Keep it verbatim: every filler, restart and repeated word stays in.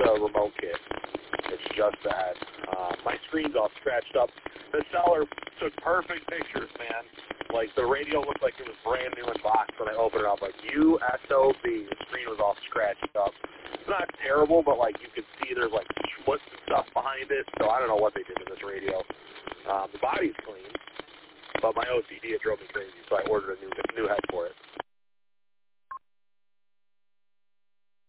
the remote kit. It's just that. Uh, my screen's all scratched up. The seller took perfect pictures, man. Like, the radio looked like it was brand new in box when I opened it up. Like, U S O B. The screen was all scratched up. It's not terrible, but, like, you could see there's, like, schmutz and stuff behind it. So I don't know what they did to this radio. Um, the body's clean, but my O C D, it drove me crazy, so I ordered a new, new head for it.